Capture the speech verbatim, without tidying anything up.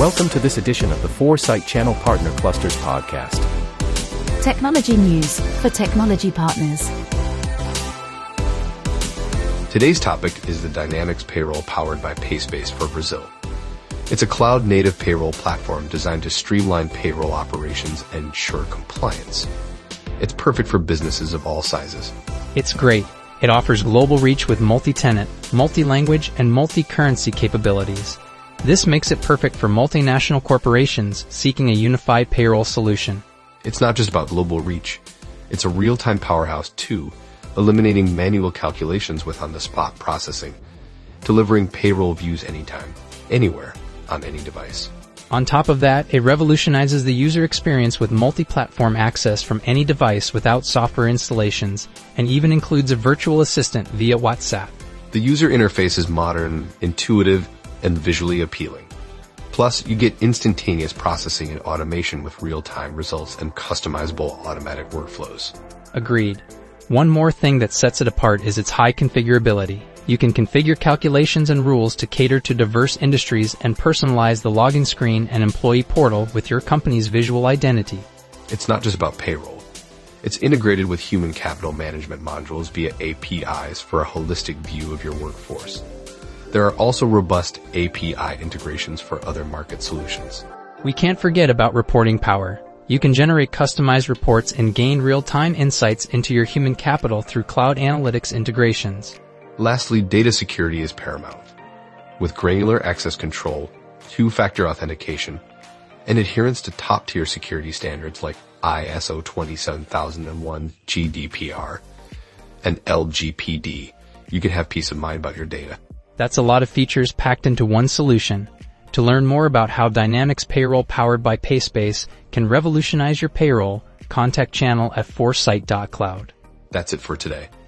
Welcome to this edition of the Foresight Channel Partner Clusters podcast. Technology news for technology partners. Today's topic is the Dynamics Payroll powered by Payspace for Brazil. It's a cloud-native payroll platform designed to streamline payroll operations and ensure compliance. It's perfect for businesses of all sizes. It's great. It offers global reach with multi-tenant, multi-language, and multi-currency capabilities. This makes it perfect for multinational corporations seeking a unified payroll solution. It's not just about global reach. It's a real-time powerhouse too, eliminating manual calculations with on-the-spot processing, delivering payroll views anytime, anywhere, on any device. On top of that, it revolutionizes the user experience with multi-platform access from any device without software installations, and even includes a virtual assistant via WhatsApp. The user interface is modern, intuitive, and visually appealing. Plus, you get instantaneous processing and automation with real-time results and customizable automatic workflows. Agreed. One more thing that sets it apart is its high configurability. You can configure calculations and rules to cater to diverse industries and personalize the login screen and employee portal with your company's visual identity. It's not just about payroll. It's integrated with human capital management modules via A P Is for a holistic view of your workforce. There are also robust A P I integrations for other market solutions. We can't forget about reporting power. You can generate customized reports and gain real-time insights into your human capital through cloud analytics integrations. Lastly, data security is paramount. With granular access control, two-factor authentication, and adherence to top-tier security standards like I S O twenty-seven thousand one G D P R and L G P D, you can have peace of mind about your data. That's a lot of features packed into one solution. To learn more about how Dynamics Payroll powered by Payspace can revolutionize your payroll, contact Channel at foresight dot cloud. That's it for today.